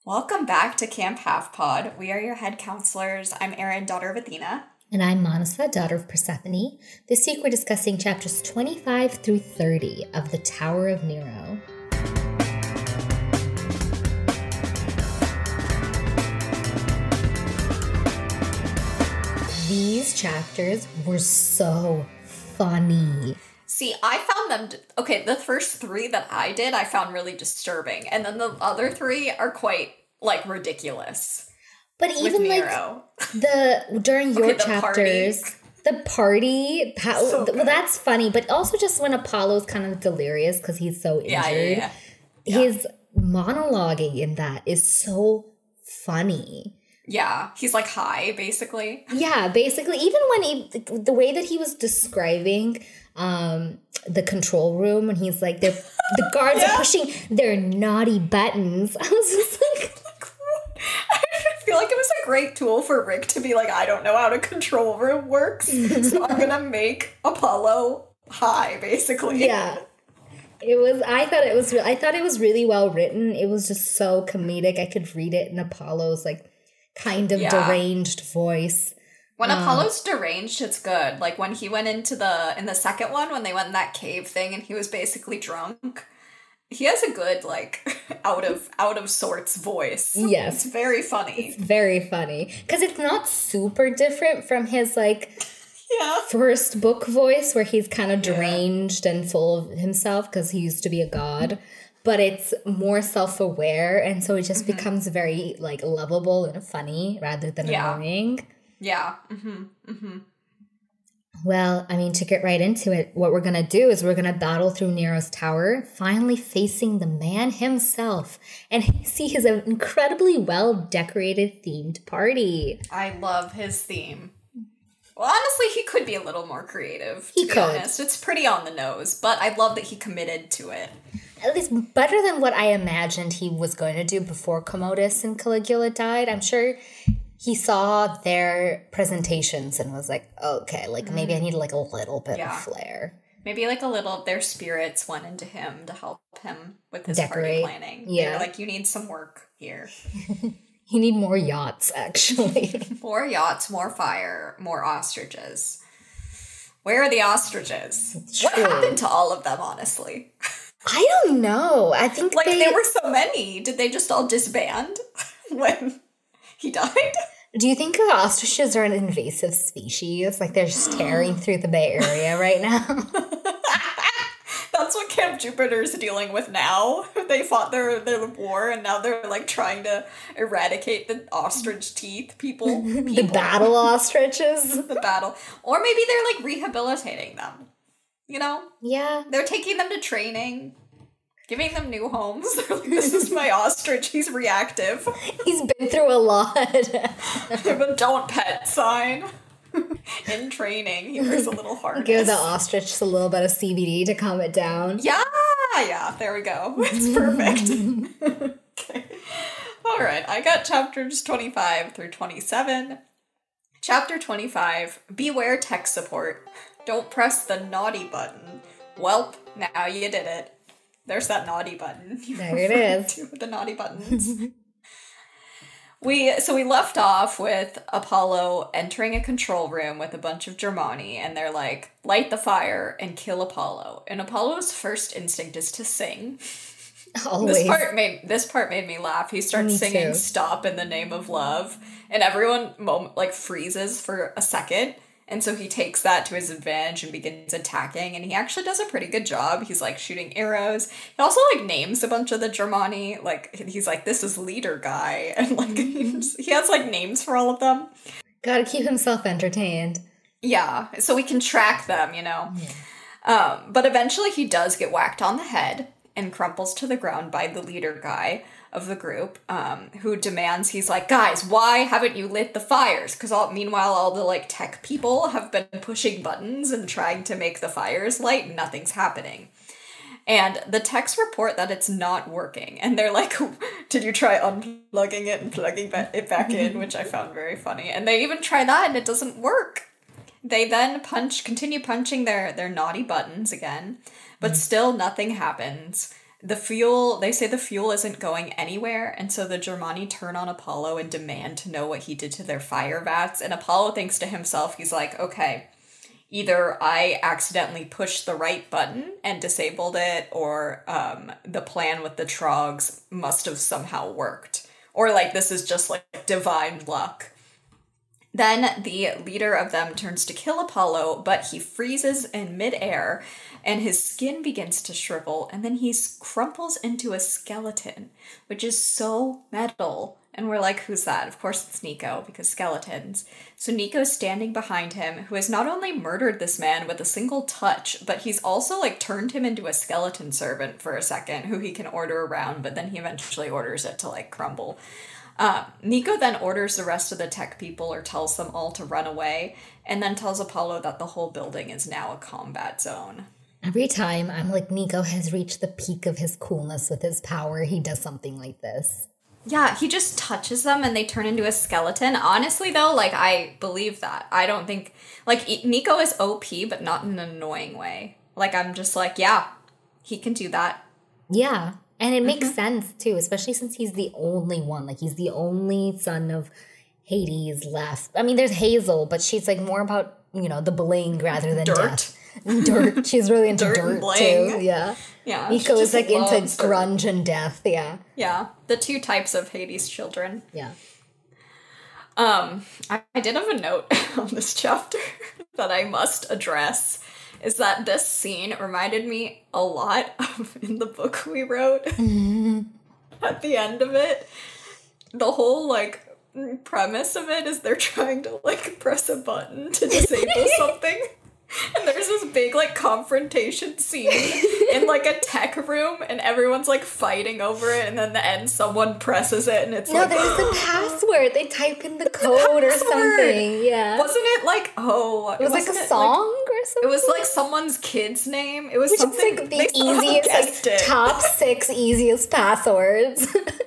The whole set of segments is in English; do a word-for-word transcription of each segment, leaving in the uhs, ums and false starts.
Welcome back to Camp Half Pod. We are your head counselors. I'm Erin, daughter of Athena. And I'm Manasa, daughter of Persephone. This week we're discussing chapters twenty-five through thirty of The Tower of Nero. These chapters were so funny. See, I found them, okay, the first three that I did, I found really disturbing. And then the other three are quite, like, ridiculous. But even, like, the, during your okay, the chapters, party. the party, how, so well, that's funny. But also just when Apollo's kind of delirious because he's so injured. Yeah, yeah, yeah. Yeah. His monologuing in that is so funny. Yeah, he's like high, basically. Yeah, basically. Even when he, the way that he was describing um, the control room, when he's like, the guards yeah. are pushing their naughty buttons. I was just like, I feel like it was a great tool for Rick to be like, I don't know how the control room works, so I'm gonna make Apollo high, basically. Yeah. It was, I thought it was, I thought it was really well written. It was just so comedic. I could read it in Apollo's, like, kind of yeah. deranged voice. When um, Apollo's deranged, it's good. Like when he went into the, in the second one, when they went in that cave thing and he was basically drunk, he has a good, like, out of, out of sorts voice. Yes. It's very funny. It's very funny. Because it's not super different from his, like, yeah. first book voice where he's kind of deranged yeah. and full of himself because he used to be a god. But it's more self-aware, and so it just mm-hmm. becomes very, like, lovable and funny rather than yeah. annoying. Yeah. Mm-hmm. Mm-hmm. Well, I mean, to get right into it, what we're going to do is we're going to battle through Nero's tower, finally facing the man himself, and see his incredibly well-decorated themed party. I love his theme. Well, honestly, he could be a little more creative, to he be could. honest. It's pretty on the nose, but I love that he committed to it. At least better than what I imagined he was going to do before Commodus and Caligula died. I'm sure he saw their presentations and was like, okay, like, maybe I need, like, a little bit yeah. of flair. Maybe, like, a little of their spirits went into him to help him with his Decorate. party planning. Yeah. They're like, you need some work here. You need more yachts, actually. More yachts, more fire, more ostriches. Where are the ostriches? What happened to all of them, honestly? I don't know. I think like they... there were so many. Did they just all disband when he died? Do you think ostriches are an invasive species? Like they're just tearing through the Bay Area right now? That's what Camp Jupiter's dealing with now. They fought their, their war and now they're like trying to eradicate the ostrich teeth people. people. The battle ostriches. The battle. Or maybe they're like rehabilitating them. You know? Yeah. They're taking them to training, giving them new homes. They're like, this is my ostrich. He's reactive. He's been through a lot. But don't pet sign. In training, he wears a little harness. Give the ostrich a little bit of C B D to calm it down. Yeah, yeah, there we go. It's perfect. Okay. All right, I got chapters twenty-five through twenty-seven. Chapter twenty-five, Beware Tech Support. Don't press the naughty button. Welp, now you did it. There's that naughty button. There it is. The naughty buttons. we So we left off with Apollo entering a control room with a bunch of Germani, and they're like, light the fire and kill Apollo. And Apollo's first instinct is to sing. Always. This part made this part made me laugh. He starts me singing too. "Stop in the Name of Love," and everyone moment like freezes for a second. And so he takes that to his advantage and begins attacking, and he actually does a pretty good job. He's, like, shooting arrows. He also, like, names a bunch of the Germani. Like, he's like, this is leader guy. And, like, he, just, he has, like, names for all of them. Gotta keep himself entertained. Yeah, so we can track them, you know. Yeah. Um, but eventually he does get whacked on the head and crumples to the ground by the leader guy of the group, um, who demands, he's like, guys, why haven't you lit the fires? Because all, meanwhile, all the, like, tech people have been pushing buttons and trying to make the fires light, and nothing's happening. And the techs report that it's not working, and they're like, did you try unplugging it and plugging it back in, which I found very funny. And they even try that, and it doesn't work. They then punch, continue punching their, their naughty buttons again, but mm. still nothing happens. The fuel, they say the fuel isn't going anywhere, and so the Germani turn on Apollo and demand to know what he did to their fire vats, and Apollo thinks to himself, he's like, okay, either I accidentally pushed the right button and disabled it, or um, the plan with the Trogs must have somehow worked. Or, like, this is just, like, divine luck. Then the leader of them turns to kill Apollo, but he freezes in midair, and his skin begins to shrivel, and then he crumples into a skeleton, which is so metal. And we're like, who's that? Of course it's Nico, because skeletons. So Nico's standing behind him, who has not only murdered this man with a single touch, but he's also, like, turned him into a skeleton servant for a second, who he can order around, but then he eventually orders it to, like, crumble. Um, Nico then orders the rest of the tech people, or tells them all to run away, and then tells Apollo that the whole building is now a combat zone. Every time I'm like, Nico has reached the peak of his coolness with his power, he does something like this. Yeah, he just touches them and they turn into a skeleton. Honestly, though, like, I believe that. I don't think... Like, Nico is O P, but not in an annoying way. Like, I'm just like, yeah, he can do that. Yeah, and it makes mm-hmm. sense, too, especially since he's the only one. Like, he's the only son of Hades left. I mean, there's Hazel, but she's, like, more about, you know, the bling rather than dirt. Death. Dirt. She's really into dirt, dirt too. Yeah. Yeah. Nico is like into grunge and death. Yeah. Yeah. The two types of Hades children. Yeah. Um, I, I did have a note on this chapter that I must address. Is that this scene reminded me a lot of in the book we wrote. Mm-hmm. At the end of it, the whole like premise of it is they're trying to like press a button to disable something. And there's this big, like, confrontation scene in, like, a tech room, and everyone's, like, fighting over it, and then the end, someone presses it, and it's no, like... No, there's the password. They type in the code the or something. Yeah. Wasn't it, like, oh... It was, like, a song like, or something? It was, like, someone's kid's name. It was Which something... Which is, like, the easiest, like, top six easiest passwords.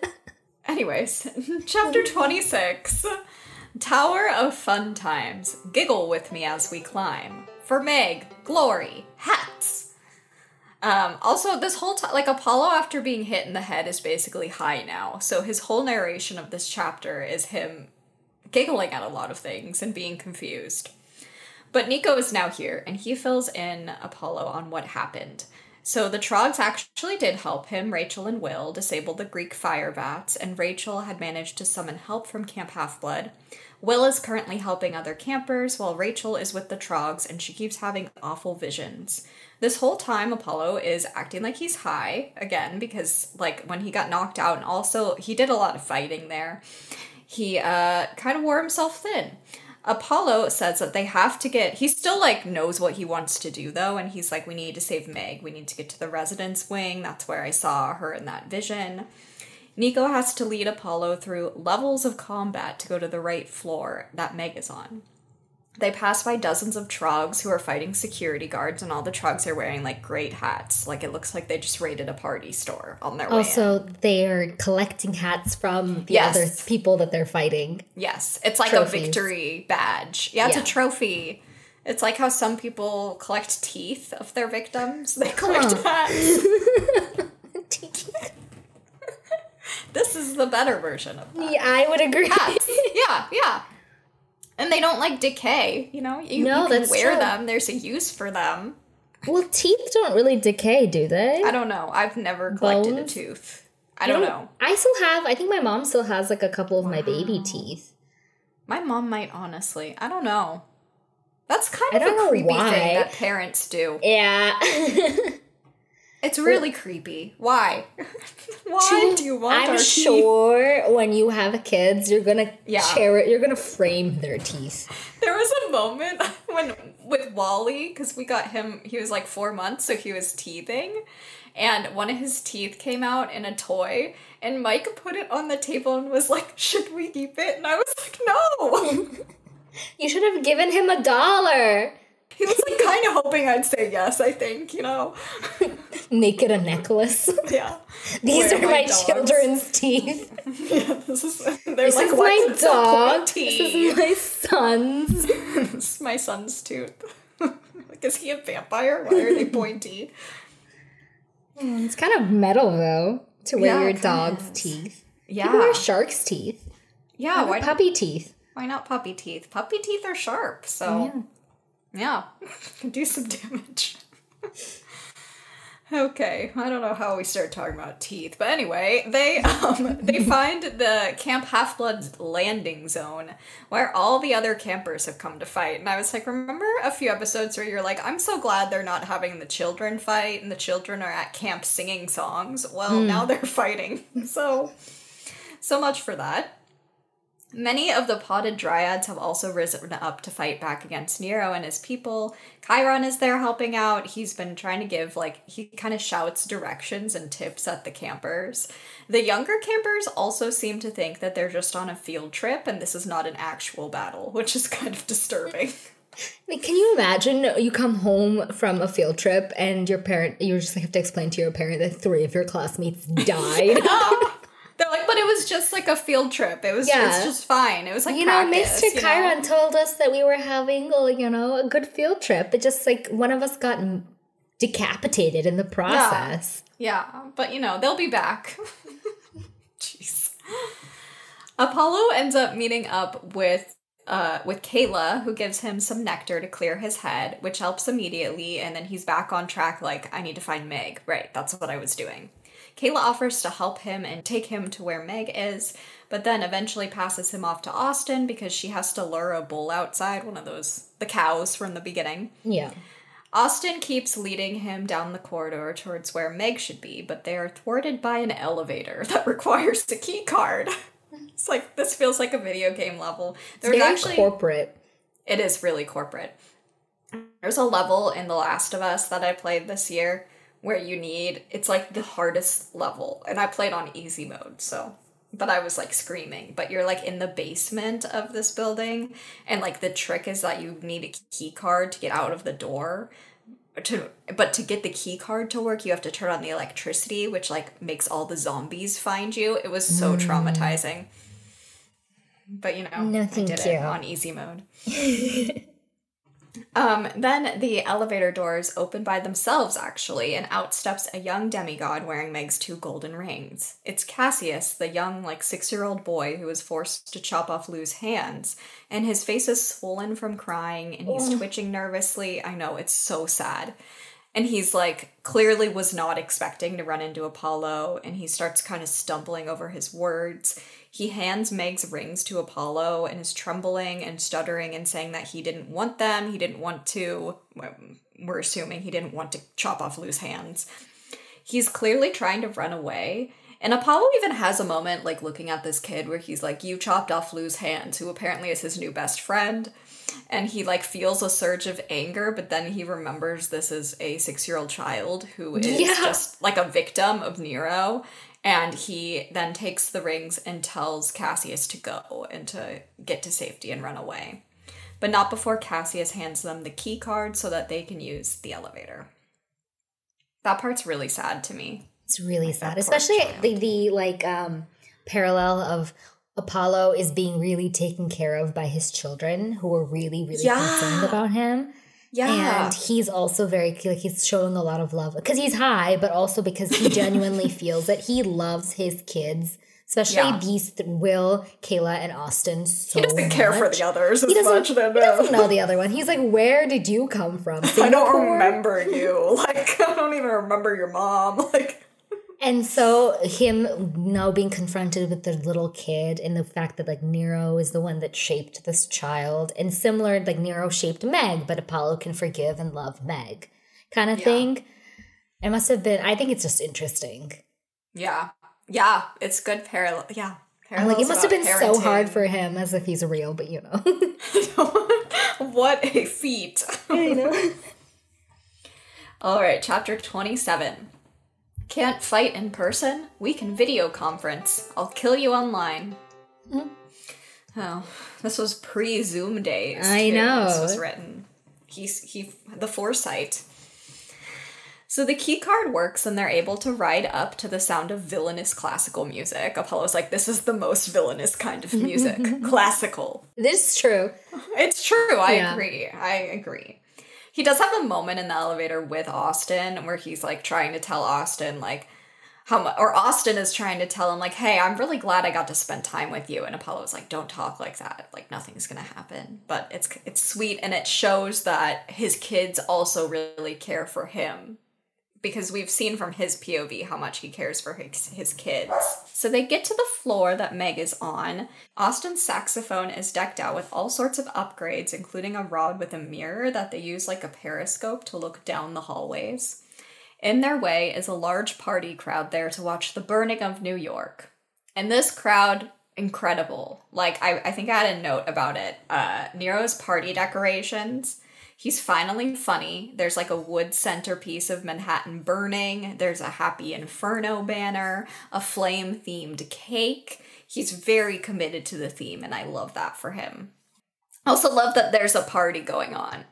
Anyways, chapter twenty-six. Tower of Fun Times. Giggle with me as we climb. For Meg, glory, hats. Um, also, this whole time, like, Apollo, after being hit in the head, is basically high now. So his whole narration of this chapter is him giggling at a lot of things and being confused. But Nico is now here, and he fills in Apollo on what happened. So the Trogs actually did help him. Rachel and Will disabled the Greek fire vats, and Rachel had managed to summon help from Camp Half-Blood. Will is currently helping other campers, while Rachel is with the Trogs, and she keeps having awful visions. This whole time, Apollo is acting like he's high, again, because, like, when he got knocked out, and also, he did a lot of fighting there, he, uh, kind of wore himself thin. Apollo says that they have to get... He still, like, knows what he wants to do, though, and he's like, we need to save Meg. We need to get to the residence wing. That's where I saw her in that vision. Nico has to lead Apollo through levels of combat to go to the right floor that Meg is on. They pass by dozens of Trogs who are fighting security guards, and all the Trogs are wearing, like, great hats. Like, it looks like they just raided a party store on their way Also, they're collecting hats from the yes. other people that they're fighting. Yes. It's like Trophies. A victory badge. Yeah, it's yeah. a trophy. It's like how some people collect teeth of their victims. They collect huh. hats. This is the better version of that. Yeah, I would agree. Hats. Yeah, yeah. And they don't, like, decay, you know? You, no, you can that's wear true. them. There's a use for them. Well, teeth don't really decay, do they? I don't know. I've never collected Bones? a tooth. I don't, don't know. I still have, I think my mom still has, like, a couple of wow. my baby teeth. My mom might, honestly. I don't know. That's kind of a creepy why. thing that parents do. Yeah. It's really well, creepy. Why? Why do you want I'm our sure teeth? When you have kids, you're gonna yeah. cherish, you're gonna frame their teeth. There was a moment when with Wally, because we got him, he was like four months, so he was teething, and one of his teeth came out in a toy, and Mike put it on the table and was like, "Should we keep it?" And I was like, "No." You should have given him a dollar. He was like kind of hoping I'd say yes, I think, you know. Make it a necklace. Yeah. These Where are my, my children's teeth. Yeah, this is, they're this like, is my dog. So this is my son's. This is my son's tooth. Like, is he a vampire? Why are they pointy? Mm, it's kind of metal, though, to wear yeah, your dog's is. teeth. Yeah. People wear shark's teeth. Yeah. Why puppy not, teeth? Why not puppy teeth? Puppy teeth are sharp, so yeah. yeah. Can do some damage. Okay, I don't know how we started talking about teeth, but anyway, they um they find the Camp Half-Blood's landing zone where all the other campers have come to fight. And I was like, remember a few episodes where you're like, I'm so glad they're not having the children fight and the children are at camp singing songs. Well, mm. now they're fighting. So, so much for that. Many of the potted dryads have also risen up to fight back against Nero and his people. Chiron is there helping out. He's been trying to give, like, he kind of shouts directions and tips at the campers. The younger campers also seem to think that they're just on a field trip and this is not an actual battle, which is kind of disturbing. Can you imagine you come home from a field trip and your parent, you just have to explain to your parent that three of your classmates died? They're like, but it was just like a field trip. It was yeah. it's just fine. It was like, you practice, know, Mister You Chiron know? told us that we were having, you know, a good field trip. But just like one of us got decapitated in the process. Yeah, yeah. But you know, they'll be back. Jeez. Apollo ends up meeting up with uh, with Kayla, who gives him some nectar to clear his head, which helps immediately. And then he's back on track like, I need to find Meg. Right, that's what I was doing. Kayla offers to help him and take him to where Meg is, but then eventually passes him off to Austin because she has to lure a bull outside, one of those, the cows from the beginning. Yeah. Austin keeps leading him down the corridor towards where Meg should be, but they are thwarted by an elevator that requires a key card. It's like, this feels like a video game level. There's it's very actually, corporate. It is really corporate. There's a level in The Last of Us that I played this year where you need, it's like the hardest level. And I played on easy mode, so, but I was like screaming. But you're like in the basement of this building. And like the trick is that you need a key card to get out of the door. To, but to get the key card to work, you have to turn on the electricity, which like makes all the zombies find you. It was so mm. traumatizing. But you know, no, thank I did you. it on easy mode. Um, then the elevator doors open by themselves, actually, and out steps a young demigod wearing Meg's two golden rings. It's Cassius, the young, like, six-year-old boy who was forced to chop off Lou's hands, and his face is swollen from crying, and he's oh. twitching nervously. I know, it's so sad. And he's, like, clearly was not expecting to run into Apollo, and he starts kind of stumbling over his words. He hands Meg's rings to Apollo and is trembling and stuttering and saying that he didn't want them. He didn't want to, we're assuming he didn't want to chop off Lou's hands. He's clearly trying to run away. And Apollo even has a moment, like, looking at this kid where he's like, you chopped off Lou's hands, who apparently is his new best friend. And he, like, feels a surge of anger, but then he remembers this is a six-year-old child who is yeah. just, like, a victim of Nero. And he then takes the rings and tells Cassius to go and to get to safety and run away. But not before Cassius hands them the key card so that they can use the elevator. That part's really sad to me. It's really like sad. Especially the, the, like, um, parallel of Apollo is being really taken care of by his children who are really, really yeah. concerned about him. Yeah. And he's also very, like, he's showing a lot of love because he's high, but also because he genuinely feels that he loves his kids, especially yeah. these th- Will, Kayla, and Austin so He doesn't much. care for the others he as much. He doesn't know the other one. He's like, where did you come from? Singapore? I don't remember you. Like, I don't even remember your mom. Like. And so him now being confronted with the little kid and the fact that, like, Nero is the one that shaped this child. And similar, like, Nero shaped Meg, but Apollo can forgive and love Meg kind of yeah. thing. It must have been, I think it's just interesting. Yeah. Yeah. It's good parallel. Yeah. I'm like, it must have been parenting. So hard for him as if he's real, but you know. What a feat. I know. All right. Chapter twenty-seven. Can't fight in person? We can video conference. I'll kill you online. Mm-hmm. Oh, this was pre-Zoom days. I too. know. This was written. He's he the foresight. So the key card works and they're able to ride up to the sound of villainous classical music. Apollo's like, this is the most villainous kind of music. Classical. This is true. It's true. I yeah. agree. I agree. He does have a moment in the elevator with Austin where he's, like, trying to tell Austin, like, how much, or Austin is trying to tell him, like, hey, I'm really glad I got to spend time with you. And Apollo's like, don't talk like that. Like, nothing's gonna happen. But it's it's sweet, and it shows that his kids also really care for him. Because we've seen from his P O V how much he cares for his, his kids. So they get to the floor that Meg is on. Austin's saxophone is decked out with all sorts of upgrades, including a rod with a mirror that they use like a periscope to look down the hallways. In their way is a large party crowd there to watch the burning of New York. And this crowd, incredible. Like, I, I think I had a note about it. Uh, Nero's party decorations... He's finally funny. There's like a wood centerpiece of Manhattan burning. There's a Happy Inferno banner, a flame-themed cake. He's very committed to the theme, and I love that for him. I also love that there's a party going on.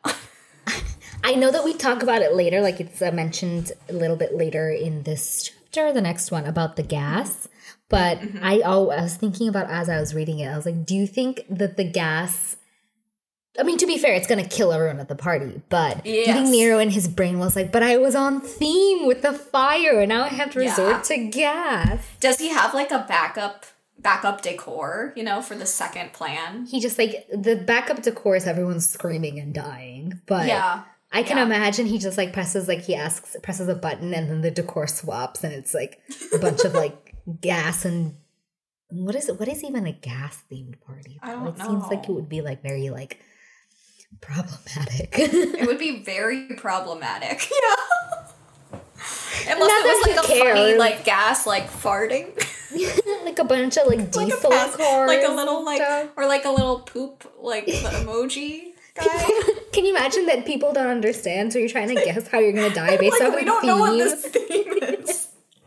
I know that we talk about it later, like it's uh, mentioned a little bit later in this chapter, the next one, about the gas. But mm-hmm. I, oh, I was thinking about as I was reading it, I was like, do you think that the gas... I mean, to be fair, it's going to kill everyone at the party, but yes. I think Nero in his brain was like, but I was on theme with the fire, and now I have to resort yeah. to gas. Does he have, like, a backup backup decor, you know, for the second plan? He just, like, the backup decor is everyone screaming and dying, but yeah. I can yeah. imagine he just, like, presses, like, he asks, presses a button, and then the decor swaps, and it's, like, a bunch of, like, gas and... What is it? What is even a gas-themed party? I don't it know. It seems like it would be, like, very, like... problematic. It would be very problematic. Yeah. Unless Not it was like a cares. funny like gas like farting. Like a bunch of like diesel like cars. Like a little like stuff. Or like a little poop like the emoji guy. Can you imagine that people don't understand, so you're trying to guess how you're gonna die based like, off we the don't theme? know what this theme is.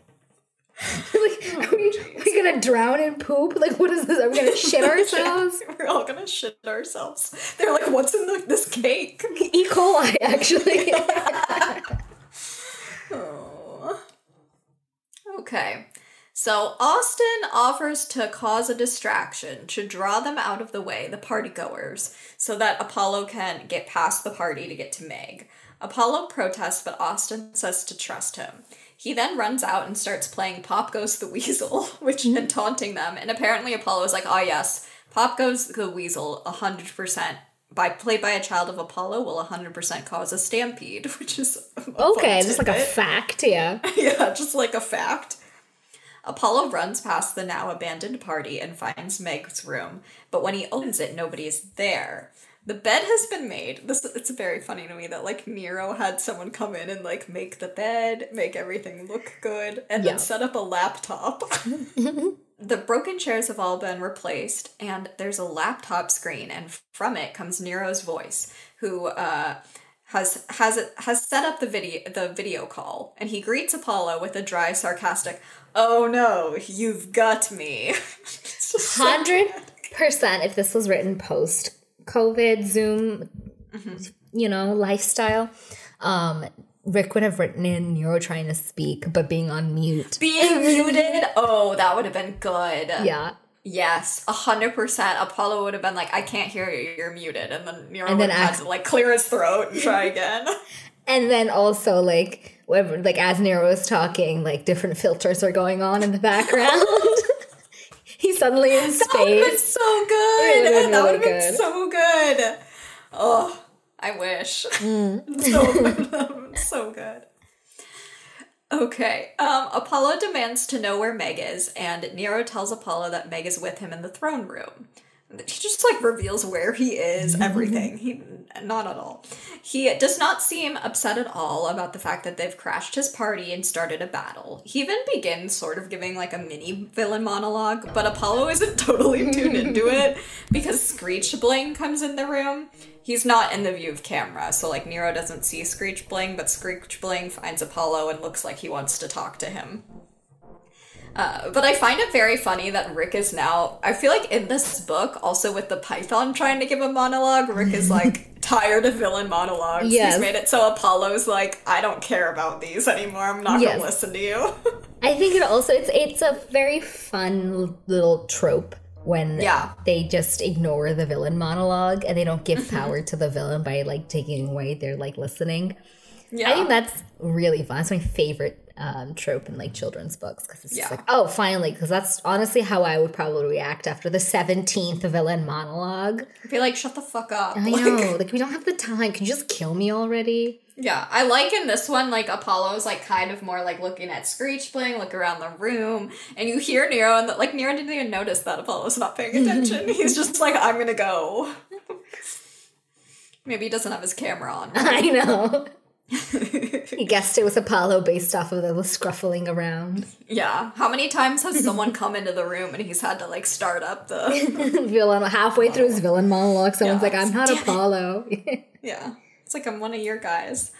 Like, are we, are we gonna drown in poop? Like, what is this? Are we gonna shit ourselves? We're all gonna shit ourselves. They're like, what's in the, this cake? E. coli, actually. Oh. Okay. So Austin offers to cause a distraction to draw them out of the way, the partygoers, so that Apollo can get past the party to get to Meg. Apollo protests, but Austin says to trust him. He then runs out and starts playing Pop Goes the Weasel, which and taunting them. And apparently Apollo is like, oh yes, Pop Goes the Weasel, one hundred percent, by played by a child of Apollo, will one hundred percent cause a stampede, which is okay, just like a fact, yeah. Yeah, just like a fact. Apollo runs past the now abandoned party and finds Meg's room, but when he opens it, nobody is there. The bed has been made. This it's very funny to me that like Nero had someone come in and like make the bed, make everything look good, and yeah. then set up a laptop. The broken chairs have all been replaced, and there's a laptop screen, and from it comes Nero's voice, who uh, has has has set up the video the video call, and he greets Apollo with a dry, sarcastic, "Oh no, you've got me." Hundred percent. If this was written post COVID, Zoom, mm-hmm. you know, lifestyle, um, Rick would have written in Nero trying to speak, but being on mute. Being muted? Oh, that would have been good. Yeah. Yes, a hundred percent. Apollo would have been like, I can't hear you, you're muted. And then Nero and would then have act- had to like clear his throat and try again. And then also like, whatever, like as Nero is talking, like different filters are going on in the background. He's suddenly in space. That would have been so good. That really would have been so good. Oh, I wish. Mm. so, so good. Okay. Um, Apollo demands to know where Meg is, and Nero tells Apollo that Meg is with him in the throne room. He just, like, reveals where he is, everything. He, not at all. He does not seem upset at all about the fact that they've crashed his party and started a battle. He even begins sort of giving, like, a mini villain monologue, but Apollo isn't totally tuned into it because Screech Bling comes in the room. He's not in the view of camera, so, like, Nero doesn't see Screech Bling, but Screech Bling finds Apollo and looks like he wants to talk to him. Uh, but I find it very funny that Rick is now, I feel like in this book, also with the Python trying to give a monologue, Rick is like tired of villain monologues. Yes. He's made it so Apollo's like, I don't care about these anymore. I'm not yes. going to listen to you. I think it also, it's it's a very fun little trope when yeah. they just ignore the villain monologue and they don't give power to the villain by like taking away their like listening. Yeah. I think that's really fun. That's my favorite um, trope in like children's books because it's yeah. just like, oh, finally, because that's honestly how I would probably react after the seventeenth villain monologue. I'd be like, shut the fuck up. I like, know, like we don't have the time. Can you just kill me already? Yeah, I like in this one, like, Apollo's, like, kind of more, like, looking at Screech playing, look around the room, and you hear Nero, and, the, like, Nero didn't even notice that Apollo's not paying attention. He's just like, I'm gonna go. Maybe he doesn't have his camera on. I know. He guessed it was Apollo based off of the scruffling around. Yeah. How many times has someone come into the room and he's had to, like, start up the... villain, halfway through his villain monologue, someone's yeah, like, I'm not Apollo. Yeah. It's like I'm one of your guys.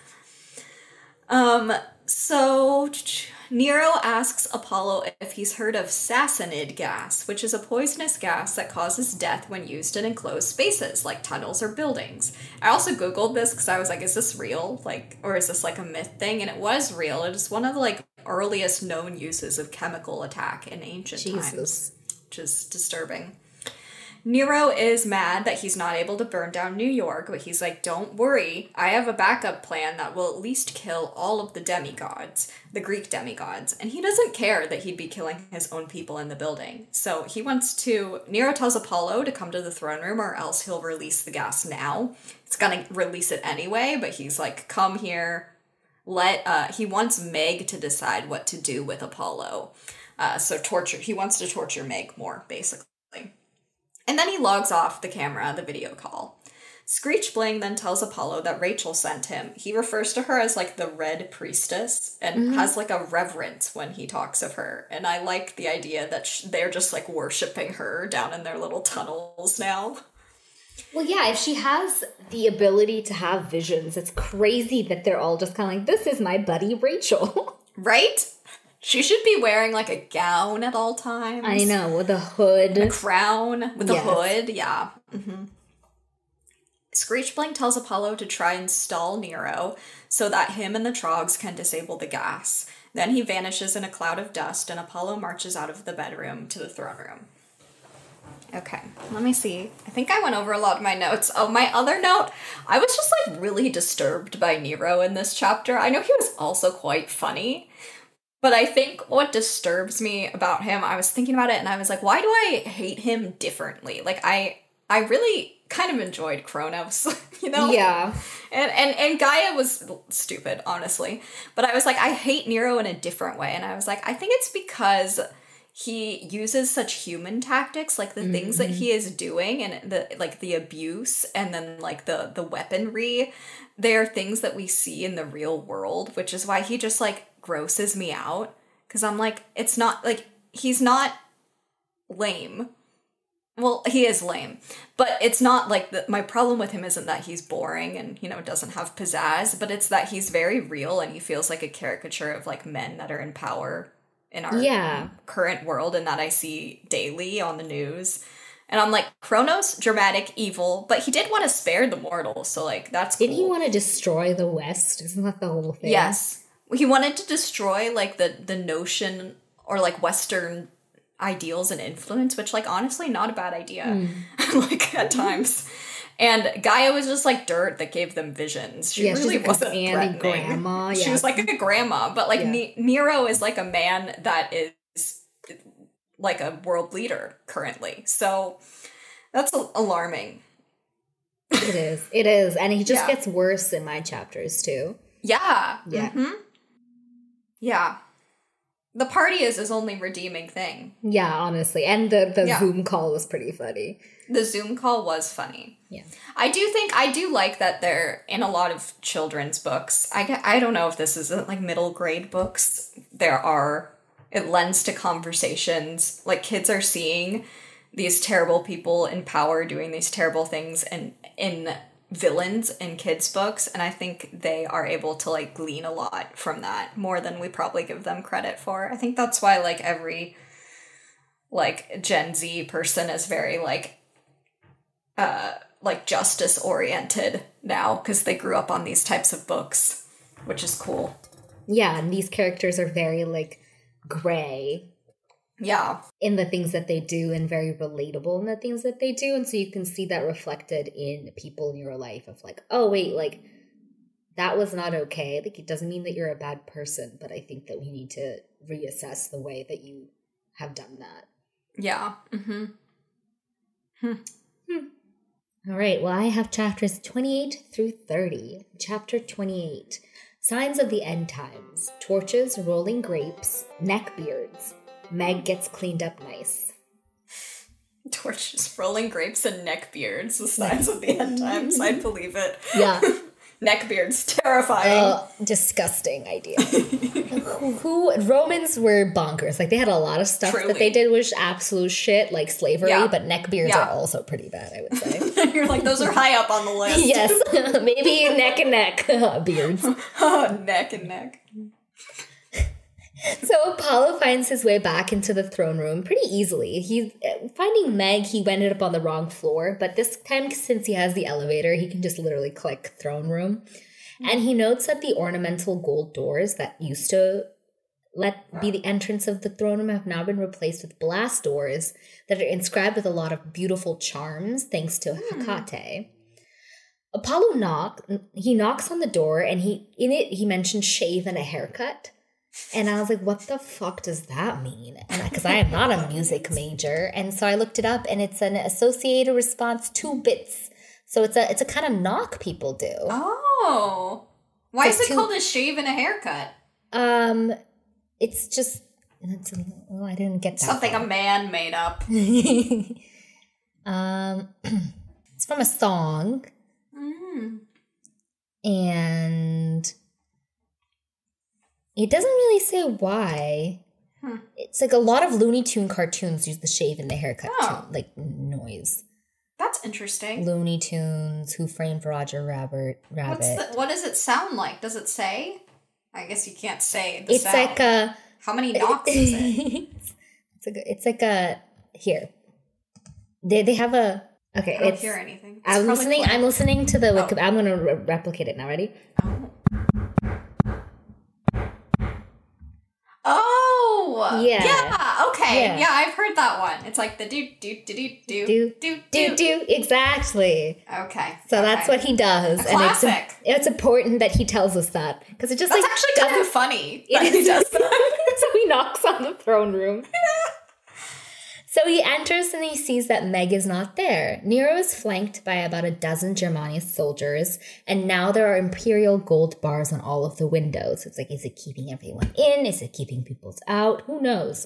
Um, so Nero asks Apollo if he's heard of sassanid gas, which is a poisonous gas that causes death when used in enclosed spaces, like tunnels or buildings. I also Googled this because I was like, is this real? Like, or is this like a myth thing? And it was real. It is one of the like earliest known uses of chemical attack in ancient Jesus. times, which is disturbing. Nero is mad that he's not able to burn down New York, but he's like, don't worry, I have a backup plan that will at least kill all of the demigods, the Greek demigods, and he doesn't care that he'd be killing his own people in the building. So he wants to, Nero tells Apollo to come to the throne room or else he'll release the gas now. It's gonna release it anyway, but he's like, come here, let, uh, he wants Meg to decide what to do with Apollo. Uh, so torture, he wants to torture Meg more, basically. And then he logs off the camera, the video call. Screech Bling then tells Apollo that Rachel sent him. He refers to her as, like, the Red Priestess and mm-hmm. has, like, a reverence when he talks of her. And I like the idea that sh- they're just, like, worshipping her down in their little tunnels now. Well, yeah, if she has the ability to have visions, it's crazy that they're all just kind of like, this is my buddy Rachel. Right? She should be wearing, like, a gown at all times. I know, with a hood. A crown with yes. a hood, yeah. Mm-hmm. Screech Bling tells Apollo to try and stall Nero so that him and the Trogs can disable the gas. Then he vanishes in a cloud of dust, and Apollo marches out of the bedroom to the throne room. Okay, let me see. I think I went over a lot of my notes. Oh, my other note, I was just, like, really disturbed by Nero in this chapter. I know he was also quite funny. But I think what disturbs me about him, I was thinking about it and I was like, why do I hate him differently? Like, I I really kind of enjoyed Kronos, you know? Yeah. And, and, and Gaia was stupid, honestly. But I was like, I hate Nero in a different way. And I was like, I think it's because he uses such human tactics, like the mm-hmm. things that he is doing and the like the abuse and then like the, the weaponry. They're things that we see in the real world, which is why he just like grosses me out, because I'm like, it's not like he's not lame. Well, he is lame, but it's not like the, my problem with him isn't that he's boring and, you know, doesn't have pizzazz, but it's that he's very real and he feels like a caricature of like men that are in power in our yeah. current world and that I see daily on the news. And I'm like, Kronos, dramatic, evil, but he did want to spare the mortals, so like that's cool. Didn't he want to destroy the West? Isn't that the whole thing? Yes. He wanted to destroy, like, the, the notion or, like, Western ideals and influence, which, like, honestly, not a bad idea, mm. like, at times. And Gaia was just, like, dirt that gave them visions. She yeah, really like wasn't threatening. Grandma. Yeah. She was, like, a grandma. But, like, yeah. ne- Nero is, like, a man that is, like, a world leader currently. So that's a- alarming. It is. It is. And he just yeah. gets worse in my chapters, too. Yeah. Yeah. Mm-hmm. Yeah. The party is his only redeeming thing. Yeah, honestly. And the, the yeah. Zoom call was pretty funny. The Zoom call was funny. Yeah. I do think, I do like that they're, in a lot of children's books, I, I don't know if this is like middle grade books, there are, it lends to conversations. Like kids are seeing these terrible people in power doing these terrible things and in villains in kids' books, and I think they are able to like glean a lot from that more than we probably give them credit for. I think that's why like every like Gen Z person is very like uh like justice oriented now because they grew up on these types of books, which is cool. Yeah, and these characters are very like gray. Yeah. In the things that they do, and very relatable in the things that they do. And so you can see that reflected in people in your life of like, oh, wait, like, that was not okay. Like, it doesn't mean that you're a bad person, but I think that we need to reassess the way that you have done that. Yeah. Mm-hmm. Hmm. Hmm. All right. Well, I have chapters twenty-eight through thirty. Chapter twenty-eight. Signs of the end times. Torches, rolling grapes, neckbeards. Meg gets cleaned up nice. Torches, rolling grapes, and neckbeards. The signs of the end times. I believe it. Yeah. Neckbeards, terrifying. Uh, disgusting idea. who, who Romans were bonkers. Like, they had a lot of stuff Truly. that they did was absolute shit, like slavery, yeah. but neckbeards yeah. are also pretty bad, I would say. You're like, those are high up on the list. Yes, maybe neck and neck beards. Oh, neck and neck. So Apollo finds his way back into the throne room pretty easily. He's finding Meg, he ended up on the wrong floor, but this time, since he has the elevator, he can just literally click throne room. And he notes that the ornamental gold doors that used to let be the entrance of the throne room have now been replaced with blast doors that are inscribed with a lot of beautiful charms, thanks to hmm. Hecate. Apollo knock, he knocks on the door, and he in it he mentions shave and a haircut. And I was like, what the fuck does that mean? And because I am not a music major. And so I looked it up, and it's an associated response two bits. So it's a it's a kind of knock people do. Oh. Why is it two, called a shave and a haircut? Um, it's just, it's a, oh, I didn't get that. Something one. A man made up. um, It's from a song. Mm. And it doesn't really say why. Hmm. It's like a lot of Looney Tune cartoons use the shave and the haircut oh. tune, like noise. That's interesting. Looney Tunes, Who Framed Roger Rabbit. Rabbit. What's the, what does it sound like? Does it say? I guess you can't say the it's sound. Like a... How many knocks is it? It's like a, it's like a... Here. They they have a... Okay, I don't it's, hear anything. It's I'm listening. Funny. I'm listening to the. Oh. I'm going to re- replicate it now. Ready? Oh. Yeah. Yeah. Okay. Yeah. yeah, I've heard that one. It's like the do do do do do do do do do. Exactly. Okay. So okay. that's what he does. A classic. And it's, it's important that he tells us that because it just that's like actually kind of funny. It is. He does that. So he knocks on the throne room. Yeah. So he enters and he sees that Meg is not there. Nero is flanked by about a dozen Germanius soldiers, and now there are imperial gold bars on all of the windows. It's like, is it keeping everyone in? Is it keeping people out? Who knows?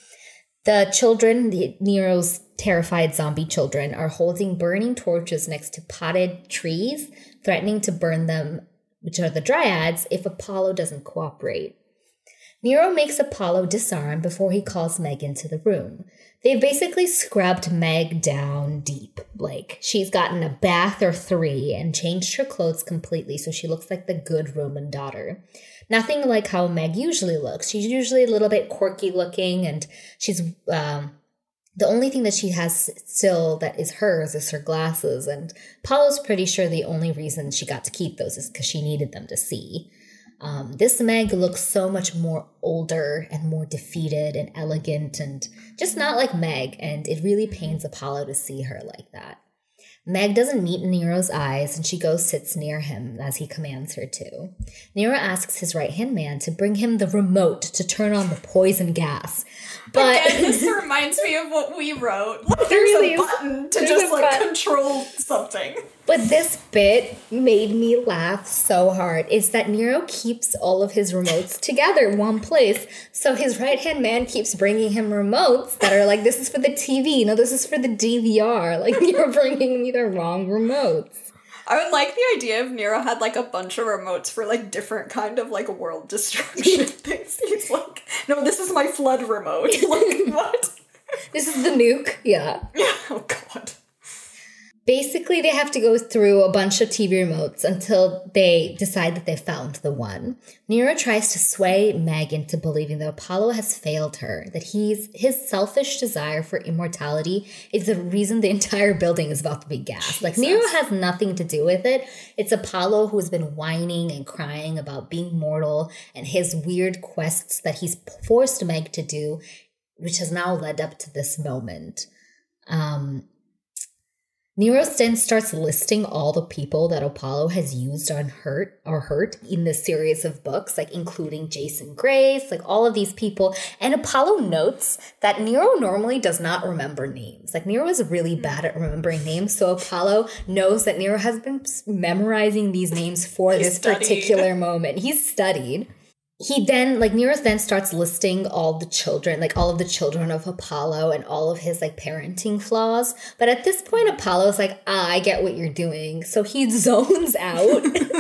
The children, the Nero's terrified zombie children, are holding burning torches next to potted trees, threatening to burn them, which are the dryads, if Apollo doesn't cooperate. Nero makes Apollo disarm before he calls Meg into the room. They've basically scrubbed Meg down deep. Like, she's gotten a bath or three and changed her clothes completely so she looks like the good Roman daughter. Nothing like how Meg usually looks. She's usually a little bit quirky looking, and she's, um, the only thing that she has still that is hers is her glasses, and Apollo's pretty sure the only reason she got to keep those is because she needed them to see. Um, this Meg looks so much more older and more defeated and elegant and just not like Meg, and it really pains Apollo to see her like that. Meg doesn't meet Nero's eyes, and she goes sits near him as he commands her to. Nero asks his right-hand man to bring him the remote to turn on the poison gas. But again, this reminds me of what we wrote. Like, there's really a button to just like button. control something. But this bit made me laugh so hard. Is that Nero keeps all of his remotes together in one place. So his right-hand man keeps bringing him remotes that are like, this is for the T V. No, this is for the D V R. Like, you're bringing me the wrong remotes. I would like the idea if Nero had, like, a bunch of remotes for, like, different kind of, like, world destruction things. He's like, no, this is my flood remote. Like, what? This is the nuke. Yeah. Oh, God. Basically, they have to go through a bunch of T V remotes until they decide that they found the one. Nero tries to sway Meg into believing that Apollo has failed her, that he's his selfish desire for immortality is the reason the entire building is about to be gassed. Like, Nero has nothing to do with it. It's Apollo who's been whining and crying about being mortal and his weird quests that he's forced Meg to do which has now led up to this moment. Um, Nero then starts listing all the people that Apollo has used on hurt or hurt in this series of books, like including Jason Grace, like all of these people. And Apollo notes that Nero normally does not remember names. Like Nero is really bad at remembering names. So Apollo knows that Nero has been memorizing these names for He's this studied. particular moment. He's studied. He then, like, Nero then starts listing all the children, like, all of the children of Apollo and all of his, like, parenting flaws. But at this point, Apollo's like, ah, I get what you're doing. So he zones out.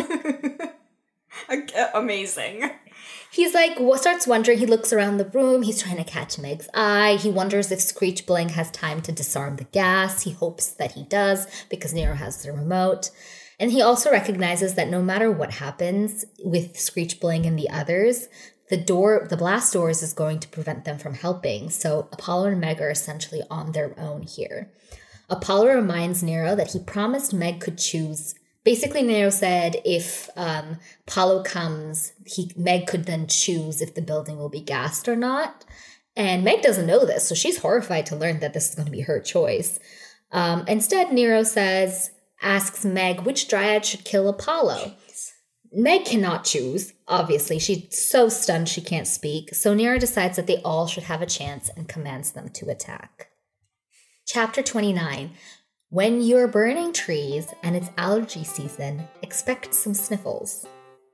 Amazing. He's like, well, starts wondering, he looks around the room, he's trying to catch Meg's eye. He wonders if Screech Bling has time to disarm the gas. He hopes that he does because Nero has the remote. And he also recognizes that no matter what happens with Screech Bling and the others, the door, the blast doors is going to prevent them from helping. So Apollo and Meg are essentially on their own here. Apollo reminds Nero that he promised Meg could choose. Basically, Nero said if um, Apollo comes, he Meg could then choose if the building will be gassed or not. And Meg doesn't know this, so she's horrified to learn that this is going to be her choice. Um, instead, Nero says... asks Meg which dryad should kill Apollo. Meg cannot choose, obviously. She's so stunned she can't speak. So Nero decides that they all should have a chance and commands them to attack. Chapter twenty-nine. When you're burning trees and it's allergy season, expect some sniffles.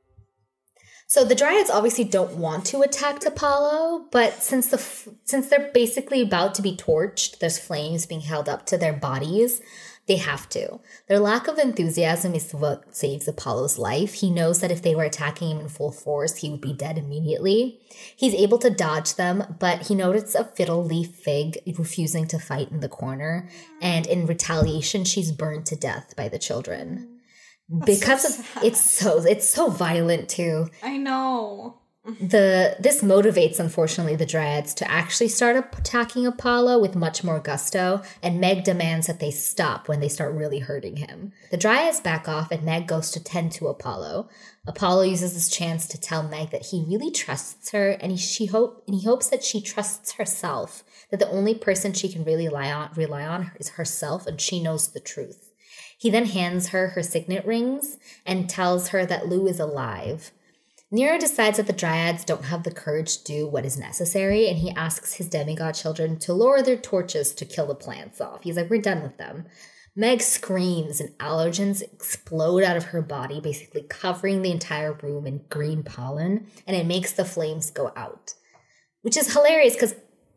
So the Dryads obviously don't want to attack Apollo, but since the f- since they're basically about to be torched, there's flames being held up to their bodies, they have to. Their lack of enthusiasm is what saves Apollo's life. He knows that if they were attacking him in full force, he would be dead immediately. He's able to dodge them, but he notices a fiddle leaf fig refusing to fight in the corner, and in retaliation, she's burned to death by the children. That's because so of it's so it's so violent too. I know. The this motivates, unfortunately, the Dryads to actually start attacking Apollo with much more gusto, and Meg demands that they stop when they start really hurting him. The Dryads back off, and Meg goes to tend to Apollo. Apollo uses this chance to tell Meg that he really trusts her, and he she hope and he hopes that she trusts herself. That the only person she can really rely on rely on is herself, and she knows the truth. He then hands her her signet rings and tells her that Lou is alive. Nero decides that the Dryads don't have the courage to do what is necessary, and he asks his demigod children to lower their torches to kill the plants off. He's like, we're done with them. Meg screams, and allergens explode out of her body, basically covering the entire room in green pollen, and it makes the flames go out. Which is hilarious, because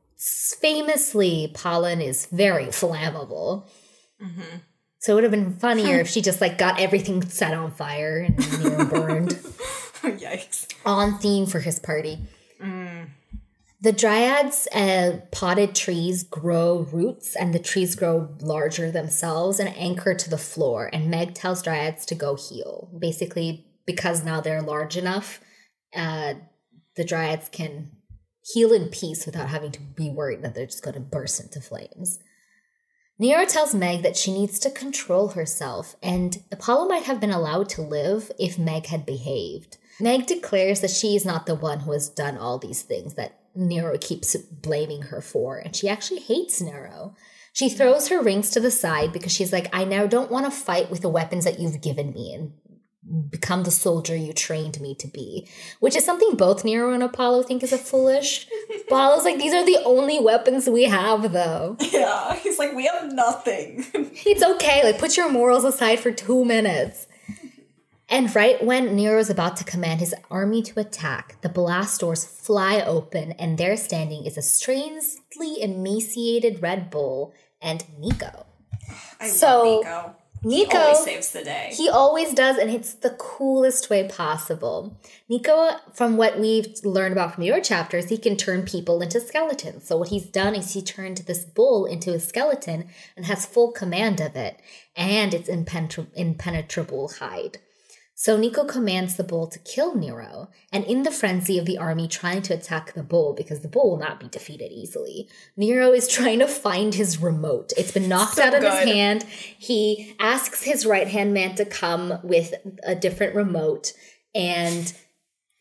famously, pollen is very flammable. Mm-hmm. So it would have been funnier if she just, like, got everything set on fire and Nero burned. Yikes. On theme for his party. Mm. The Dryads' uh, potted trees grow roots, and the trees grow larger themselves and anchor to the floor. And Meg tells Dryads to go heal. Basically, because now they're large enough, uh, the Dryads can heal in peace without having to be worried that they're just going to burst into flames. Nero tells Meg that she needs to control herself, and Apollo might have been allowed to live if Meg had behaved. Meg declares that she is not the one who has done all these things that Nero keeps blaming her for, and she actually hates Nero. She throws her rings to the side because she's like, I now don't want to fight with the weapons that you've given me and become the soldier you trained me to be, which is something both Nero and Apollo think is a foolish. Apollo's like, these are the only weapons we have, though. Yeah, he's like, we have nothing. It's okay, like, put your morals aside for two minutes. And right when Nero is about to command his army to attack, the blast doors fly open, and there standing is a strangely emaciated Red Bull and Nico. I so, love Nico. Nico, he always saves the day. He always does, and it's the coolest way possible. Nico, from what we've learned about from your chapters, he can turn people into skeletons. So what he's done is he turned this bull into a skeleton and has full command of it and its impenetra- impenetrable hide. So Nico commands the bull to kill Nero, and in the frenzy of the army trying to attack the bull, because the bull will not be defeated easily, Nero is trying to find his remote. It's been knocked so out of good. his hand. He asks his right-hand man to come with a different remote, and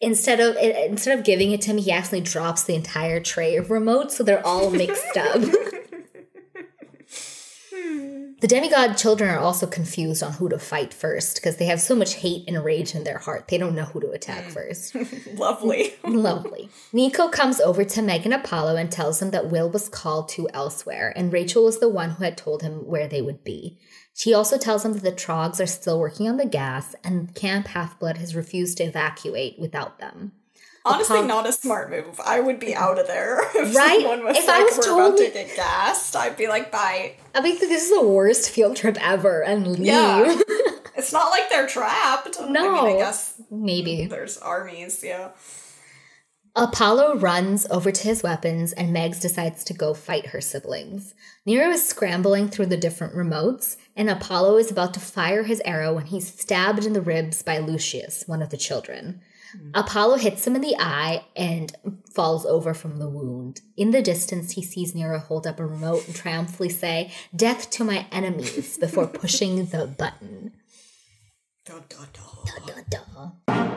instead of instead of giving it to him, he actually drops the entire tray of remotes, so they're all mixed up. The demigod children are also confused on who to fight first because they have so much hate and rage in their heart. They don't know who to attack first. Lovely. Lovely. Nico comes over to Meg and Apollo and tells them that Will was called to elsewhere, and Rachel was the one who had told him where they would be. She also tells them that the Trogs are still working on the gas, and Camp Half-Blood has refused to evacuate without them. Honestly, Apollo- not a smart move. I would be out of there. If right? someone was if like, I was we're told, about to get gassed, I'd be like, bye. I think this is the worst field trip ever, and leave. Yeah. It's not like they're trapped. No. I mean, I guess maybe. There's armies, yeah. Apollo runs over to his weapons, and Megs decides to go fight her siblings. Nero is scrambling through the different remotes, and Apollo is about to fire his arrow when he's stabbed in the ribs by Lucius, one of the children. Mm. Apollo hits him in the eye and falls over from the wound. In the distance, he sees Nero hold up a remote and triumphantly say, "Death to my enemies," before pushing the button. Da, da, da. Da, da, da.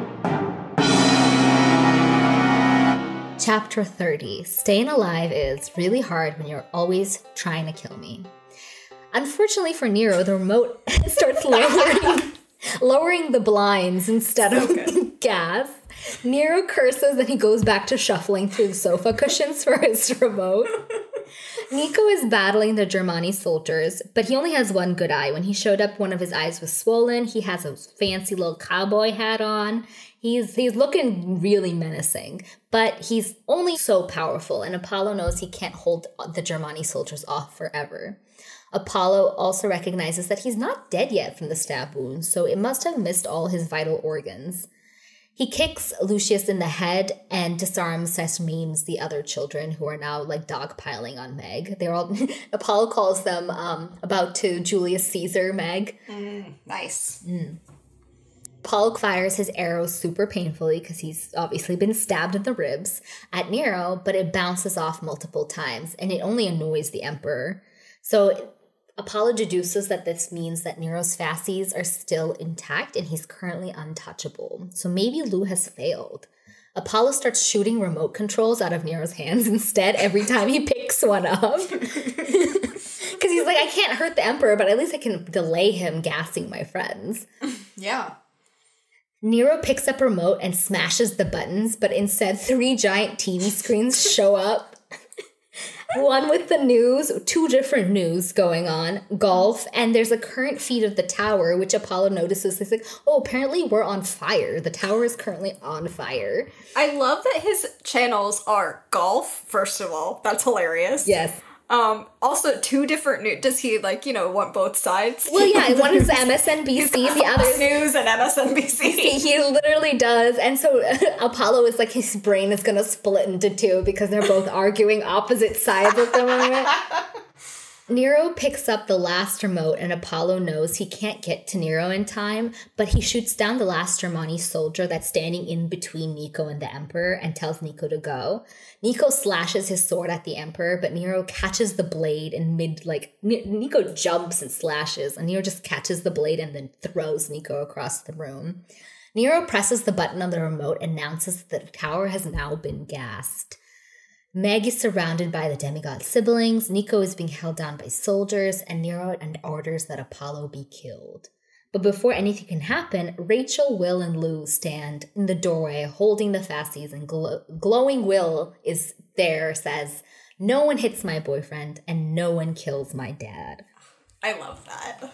Chapter thirty. Staying alive is really hard when you're always trying to kill me. Unfortunately for Nero, the remote starts lowering, lowering the blinds instead so of good. gas. Nero curses and he goes back to shuffling through the sofa cushions for his remote. Nico is battling the Germani soldiers, but he only has one good eye. When he showed up, one of his eyes was swollen. He has a fancy little cowboy hat on. He's he's looking really menacing, but he's only so powerful, and Apollo knows he can't hold the Germani soldiers off forever. Apollo also recognizes that he's not dead yet from the stab wound, so it must have missed all his vital organs. He kicks Lucius in the head and disarms slash maims the other children who are now like dogpiling on Meg. They're all Apollo calls them um, about to Julius Caesar Meg. Mm, nice. Mm. Apollo fires his arrow super painfully because he's obviously been stabbed in the ribs at Nero, but it bounces off multiple times and it only annoys the Emperor. So Apollo deduces that this means that Nero's fasces are still intact and he's currently untouchable. So maybe Lou has failed. Apollo starts shooting remote controls out of Nero's hands instead every time he picks one up. Because he's like, I can't hurt the Emperor, but at least I can delay him gassing my friends. Yeah. Nero picks up a remote and smashes the buttons, but instead three giant T V screens show up. One with the news, two different news going on, golf, and there's a current feed of the tower, which Apollo notices. He's like, oh, apparently we're on fire. The tower is currently on fire. I love that his channels are golf, first of all. That's hilarious. Yes. Um, also, two different news. Does he, like, you know, want both sides? Well, yeah, one is M S N B C, the other is News and M S N B C. He literally does. And so uh, Apollo is like, his brain is going to split into two because they're both arguing opposite sides at the moment. Nero picks up the last remote and Apollo knows he can't get to Nero in time, but he shoots down the last Germani soldier that's standing in between Nico and the Emperor and tells Nico to go. Nico slashes his sword at the Emperor, but Nero catches the blade in mid, like, N- Nico jumps and slashes, and Nero just catches the blade and then throws Nico across the room. Nero presses the button on the remote and announces that the tower has now been gassed. Meg is surrounded by the demigod siblings, Nico is being held down by soldiers, and Nero orders that Apollo be killed. But before anything can happen, Rachel, Will, and Lou stand in the doorway holding the fasces, and glow- glowing Will is there, says, "No one hits my boyfriend, and no one kills my dad." I love that.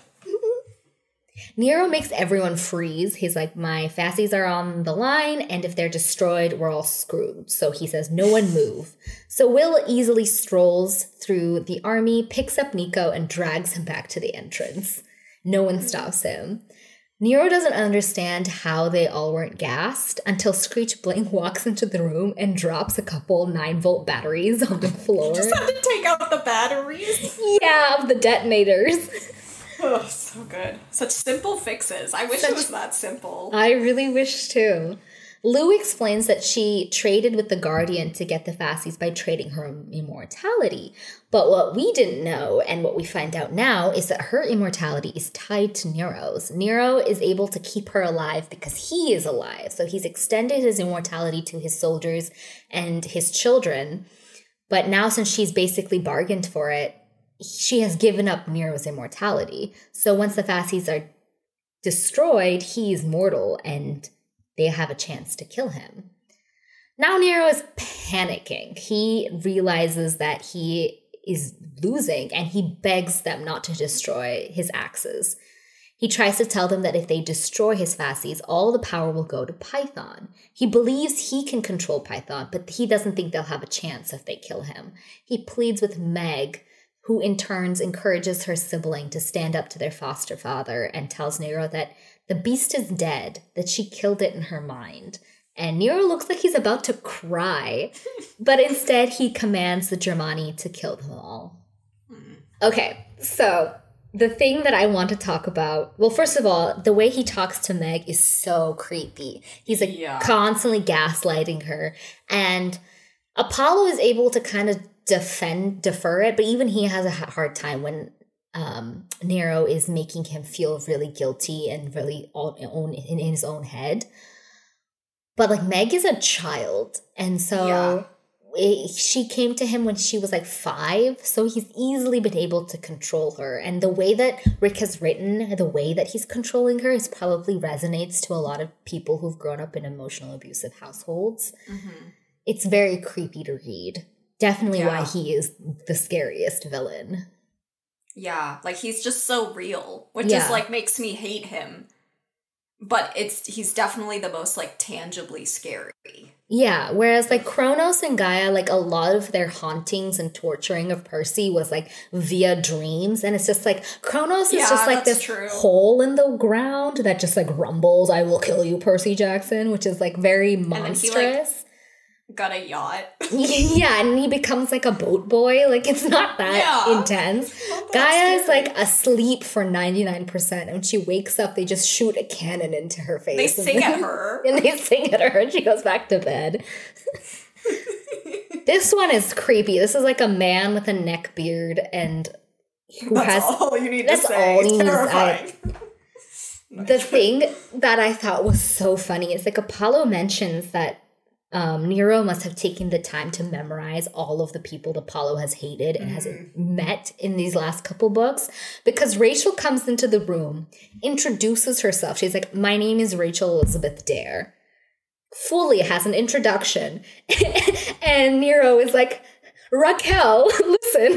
Nero makes everyone freeze. He's like, my fasces are on the line, and if they're destroyed, we're all screwed. So he says, no one move. So Will easily strolls through the army, picks up Nico, and drags him back to the entrance. No one stops him. Nero doesn't understand how they all weren't gassed until Screech Bling walks into the room and drops a couple nine-volt batteries on the floor. Just had to take out the batteries? Yeah, of the detonators. Oh, so good. Such simple fixes. I wish Such, it was that simple. I really wish too. Lou explains that she traded with the Guardian to get the Fasces by trading her immortality. But what we didn't know, and what we find out now, is that her immortality is tied to Nero's. Nero is able to keep her alive because he is alive. So he's extended his immortality to his soldiers and his children. But now, since she's basically bargained for it, she has given up Nero's immortality. So once the Fasces are destroyed, he is mortal and they have a chance to kill him. Now Nero is panicking. He realizes that he is losing and he begs them not to destroy his axes. He tries to tell them that if they destroy his Fasces, all the power will go to Python. He believes he can control Python, but he doesn't think they'll have a chance if they kill him. He pleads with Meg, who in turn encourages her sibling to stand up to their foster father and tells Nero that the beast is dead, that she killed it in her mind. And Nero looks like he's about to cry, but instead he commands the Germani to kill them all. Okay, so the thing that I want to talk about, well, first of all, the way he talks to Meg is so creepy. He's like yeah. constantly gaslighting her, and Apollo is able to kind of defend, defer it, but even he has a hard time when um, Nero is making him feel really guilty and really all, own, in his own head. But like Meg is a child, and so yeah. it, she came to him when she was like five, so he's easily been able to control her. And the way that Rick has written, the way that he's controlling her is probably resonates to a lot of people who've grown up in emotional abusive households. Mm-hmm. It's very creepy to read. Definitely yeah. why he is the scariest villain. Yeah, like he's just so real, which yeah. is like makes me hate him. But it's he's definitely the most like tangibly scary. Yeah, whereas like Kronos and Gaia, like a lot of their hauntings and torturing of Percy was like via dreams. And it's just like Kronos is yeah, just like this true. hole in the ground that just like rumbles, I will kill you, Percy Jackson, which is like very monstrous. And then he, like, got a yacht. Yeah, and he becomes like a boat boy. Like, it's not that yeah. intense. Not that Gaia is like asleep for ninety-nine percent. And when she wakes up, they just shoot a cannon into her face. They sing then, at her. And they sing at her and she goes back to bed. This one is creepy. This is like a man with a neck beard and who that's has... all you need to say. All you terrifying. Need I, the thing that I thought was so funny is like Apollo mentions that Um, Nero must have taken the time to memorize all of the people Apollo has hated and mm. has met in these last couple books, because Rachel comes into the room, introduces herself. She's like, my name is Rachel Elizabeth Dare. Fully has an introduction. And Nero is like, Raquel, listen.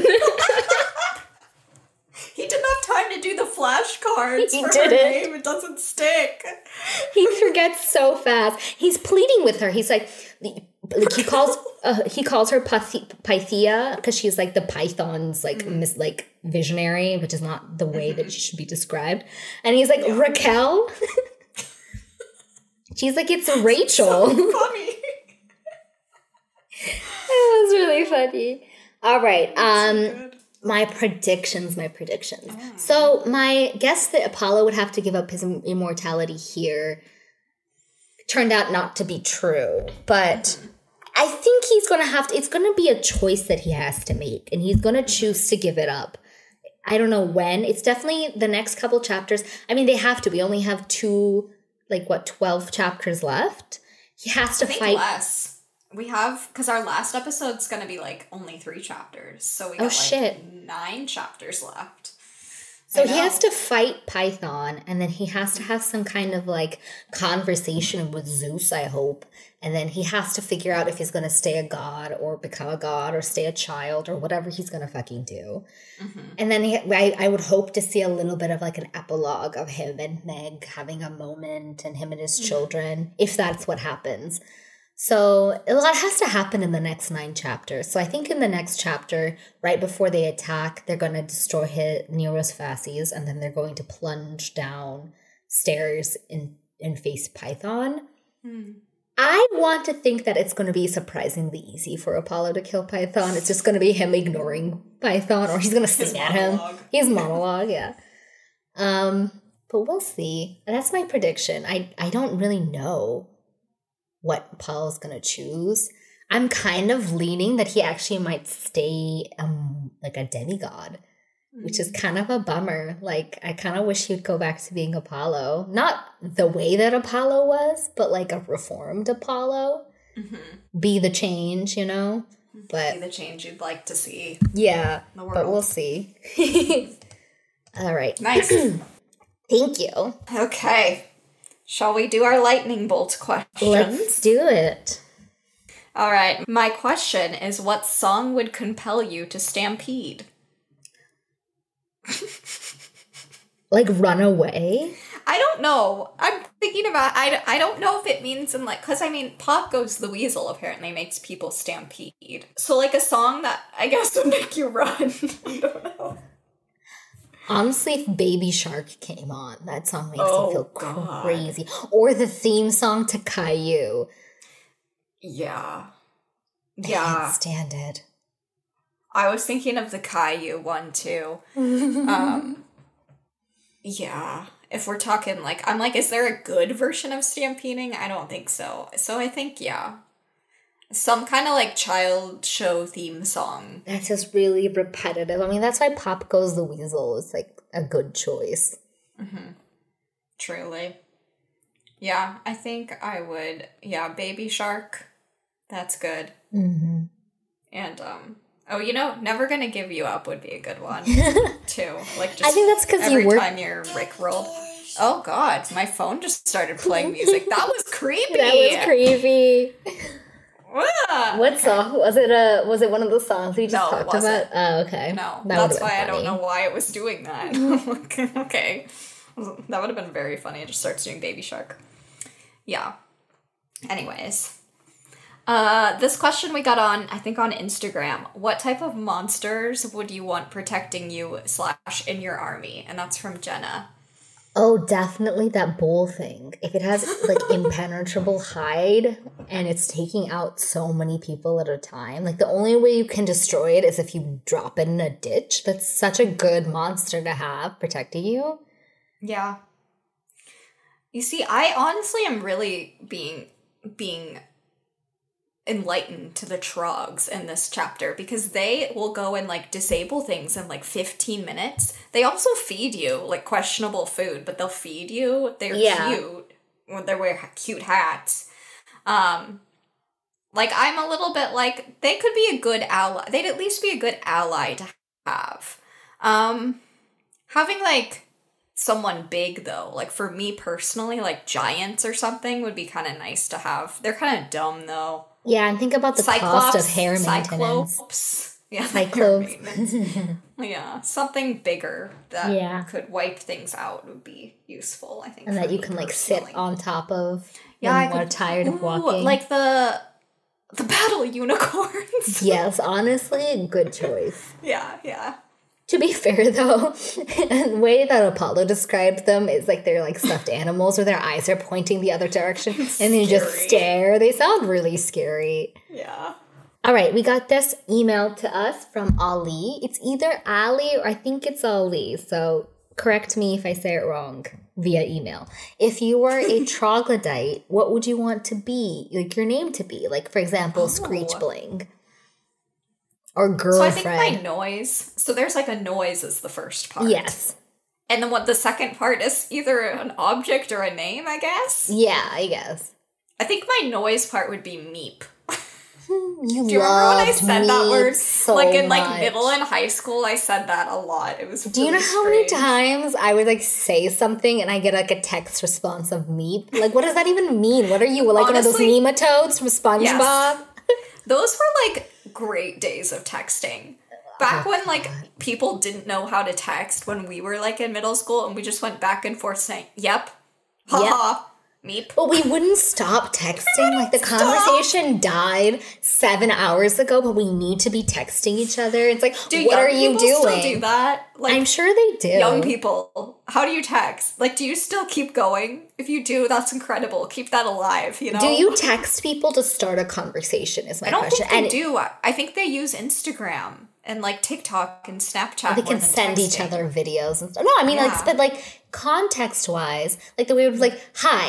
He didn't have time to do the flashcards he for didn't. her name. It doesn't stick. He forgets so fast. He's pleading with her. He's like, like he calls uh, he calls her Pyth- Pythia because she's like the Python's like mm. mis- like visionary, which is not the way mm-hmm. that she should be described. And he's like, yeah. Raquel? She's like, it's Rachel. So funny. It was really funny. All right. Um. So My predictions, my predictions. Oh. So my guess that Apollo would have to give up his immortality here turned out not to be true. But mm-hmm. I think he's going to have to, it's going to be a choice that he has to make. And he's going to choose to give it up. I don't know when. It's definitely the next couple chapters. I mean, they have to. We only have two, like what, twelve chapters left. He has to I think fight. Less. We have, because our last episode's going to be, like, only three chapters. So we got, oh, like, shit. nine chapters left. So he has to fight Python, and then he has to have some kind of, like, conversation with Zeus, I hope. And then he has to figure out if he's going to stay a god or become a god or stay a child or whatever he's going to fucking do. Mm-hmm. And then he, I, I would hope to see a little bit of, like, an epilogue of him and Meg having a moment and him and his mm-hmm. children, if that's what happens. So a lot has to happen in the next nine chapters. So I think in the next chapter, right before they attack, they're going to destroy his, Nero's Fasces, and then they're going to plunge down stairs and, and face Python. Hmm. I want to think that it's going to be surprisingly easy for Apollo to kill Python. It's just going to be him ignoring Python, or he's going to sing at him. His monologue, yeah. Um, but we'll see. That's my prediction. I, I don't really know. what Apollo's gonna choose. I'm kind of leaning that he actually might stay um like a demigod, which is kind of a bummer. Like, I kind of wish he'd go back to being Apollo. Not the way that Apollo was, but like a reformed Apollo. Mm-hmm. Be the change, you know? But be the change you'd like to see. Yeah, in the world. But we'll see. All right. Nice. Thank you. Okay. Shall we do our lightning bolt questions? Let's do it. All right. My question is, what song would compel you to stampede? Like run away? I don't know. I'm thinking about, I, I don't know if it means in like, because I mean, Pop Goes the Weasel apparently makes people stampede. So like a song that I guess would make you run. I don't know. Honestly, if Baby Shark came on, that song makes oh, me feel God. crazy. Or the theme song to Caillou. Yeah. I Yeah. can't stand it. I was thinking of the Caillou one too. um, yeah. If we're talking like, I'm like, is there a good version of stampeding? I don't think so. So I think, yeah. Some kind of like child show theme song. That's just really repetitive. I mean, that's why Pop Goes the Weasel is like a good choice. Mm-hmm. Truly. Yeah, I think I would. Yeah, Baby Shark. That's good. Mm-hmm. And, um, oh, you know, Never Gonna Give You Up would be a good one, too. Like, just I think that's because you work- every time you're rickrolled. Oh, God, my phone just started playing music. That was creepy. That was creepy. Ah, what okay. song? Was it a, was it one of the songs we just no, talked it wasn't. about? Oh, okay. No, that that's why I don't know why it was doing that. Okay. That would have been very funny. It just starts doing Baby Shark. Yeah. Anyways. Uh, this question we got on, I think on Instagram. What type of monsters would you want protecting you slash in your army? And that's from Jenna. Oh, definitely that bull thing. If it has like impenetrable hide and it's taking out so many people at a time, like the only way you can destroy it is if you drop it in a ditch. That's such a good monster to have protecting you. Yeah. You see, I honestly am really being being enlightened to the Trogs in this chapter because they will go and like disable things in like fifteen minutes. They also feed you like questionable food, but they'll feed you. They're yeah. cute when they wear cute hats. Um, like I'm a little bit like they could be a good ally. They'd at least be a good ally to have. Um, having like someone big though, like for me personally, like giants or something would be kind of nice to have. They're kind of dumb though. Yeah, and think about the Cyclops, cost of hair maintenance. Cyclops. Yeah, Cyclops. Yeah, something bigger that yeah. could wipe things out would be useful, I think. And that you can like sit on top of yeah, when I you're could, tired ooh, of walking. Like the the battle unicorns. Yes, honestly, good choice. Yeah, yeah. To be fair, though, the way that Apollo described them is like they're like stuffed animals where their eyes are pointing the other direction and they just stare. They sound really scary. Yeah. All right, we got this email to us from Ali. It's either Ali or I think it's Ali, so correct me if I say it wrong via email. If you were a troglodyte, what would you want to be, like your name to be? Like, for example, oh. Screech Bling. Or girlfriend. So I think my noise. So there's like a noise is the first part. Yes. And then what the second part is either an object or a name, I guess. Yeah, I guess. I think my noise part would be meep. You Do you remember when I said that word? So like in like much. middle and high school, I said that a lot. It was. Do really you know how strange. many times I would like say something and I get like a text response of meep? Like, what does that even mean? What are you like Honestly, one of those nematodes from SpongeBob? Yes. Those were like great days of texting. Back oh, when like God. people didn't know how to text when we were like in middle school and we just went back and forth saying, yep, haha, meep. But we wouldn't stop texting. Like the stop. conversation died seven hours ago, but we need to be texting each other. It's like, do what are you doing? Still do that? Like, I'm sure they do. Young people, how do you text? Like, do you still keep going? If you do, that's incredible. Keep that alive, you know? Do you text people to start a conversation is my I don't question. think they and do. I think they use Instagram and, like, TikTok and Snapchat. They can send texting. each other videos and stuff. No, I mean, yeah. like, but, like, context-wise, like, the way it was like, hi,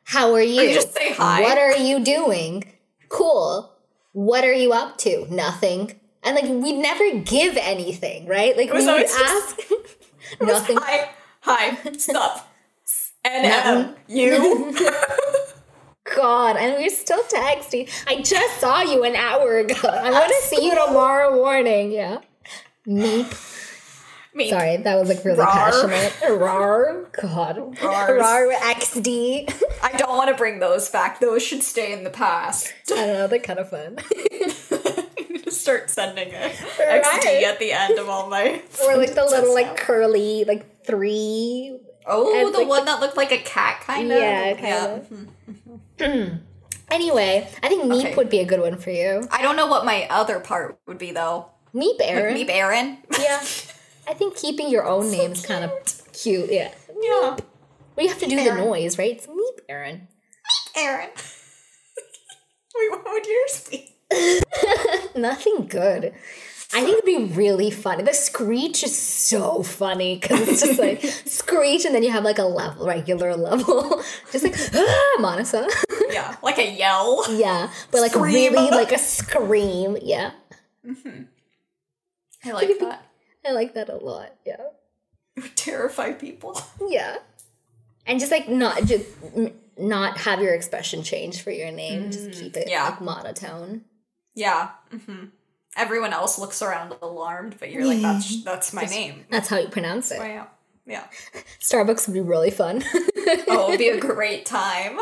How are you? Or you just say hi. What are you doing? Cool. What are you up to? Nothing. And, like, we'd never give anything, right? Like, we would ask... Nothing. Hi. Hi. Stop. N M. You. God, and we're still texting. I just saw you an hour ago. I'm going to see you tomorrow morning. Yeah. Meep. Meep. Sorry, that was, like, really Rawr. passionate. Rawr. God. Rawr. Rawr X D. I don't want to bring those back. Those should stay in the past. I don't know. They're kind of fun. Start sending it. Right. X D at the end of all my... Or, like, the little, like, curly, like, three... Oh, and, the like, one that looked like a cat, kind of? Yeah, kind yeah. of. Anyway, I think Meep okay. would be a good one for you. I don't know what my other part would be, though. Meep Aaron. Like Meep Aaron? Yeah. I think keeping your own so name's kind of cute, yeah. Yeah. Well, you have to do Aaron. the noise, right? It's Meep Aaron. Meep Aaron. Wait, what would yours be? Nothing good. I think it'd be really funny. The screech is so funny because it's just like screech and then you have like a level, regular level. Just like, ah, Monisa. Yeah, like a yell. Yeah, but like scream. Really like a scream. Yeah. Mm-hmm. I like that. I like that a lot, yeah. It would terrify people. Yeah. And just like not just not have your expression change for your name. Mm, just keep it yeah. like monotone. Yeah. Mm-hmm. Everyone else looks around alarmed, but you're like, that's that's my that's, name. That's how you pronounce it. Oh, yeah. Yeah. Starbucks would be really fun. Oh, it would be a great time.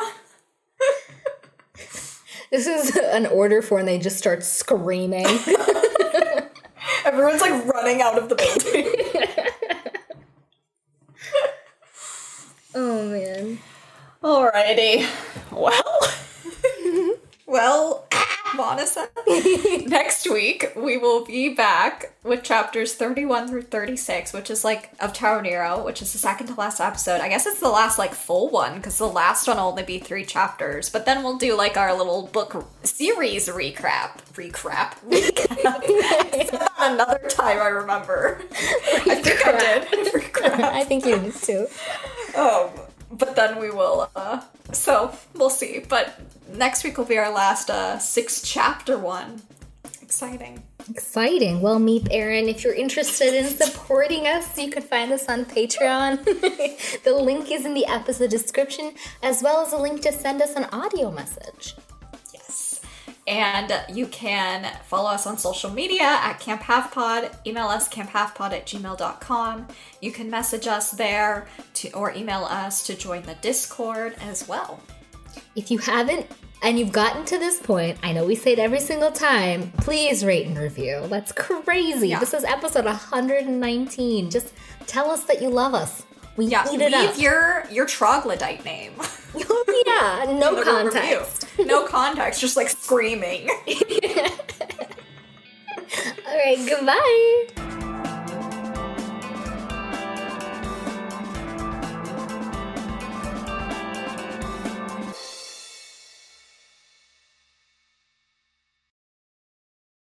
This is an order for and they just start screaming. Everyone's like running out of the building. Oh, man. Alrighty. Well. Well, Monisa. Next week, we will be back with chapters thirty-one through thirty-six, which is like of Tower Nero, which is the second to last episode. I guess it's the last like full one, because the last one will only be three chapters. But then we'll do like our little book series recap. Recap? Recap. Another time I remember. Recap. I think I did. Recap. I think you did too. Um, but then we will, uh, so we'll see. But next week will be our last uh, six chapter one. Exciting. Exciting. Well, Meep Aaron, if you're interested in supporting us, you can find us on Patreon. The link is in the episode description, as well as a link to send us an audio message. Yes. And you can follow us on social media at Camp Half Pod. Email us camphalfpod at gmail dot com. You can message us there to, or email us to join the Discord as well. If you haven't and you've gotten to this point, I know we say it every single time, please rate and review. That's crazy. Yeah. This is episode one hundred nineteen. Just tell us that you love us. We yeah, eat it leave up. your your troglodyte name. Yeah, no context. No context, just like screaming. All right, goodbye.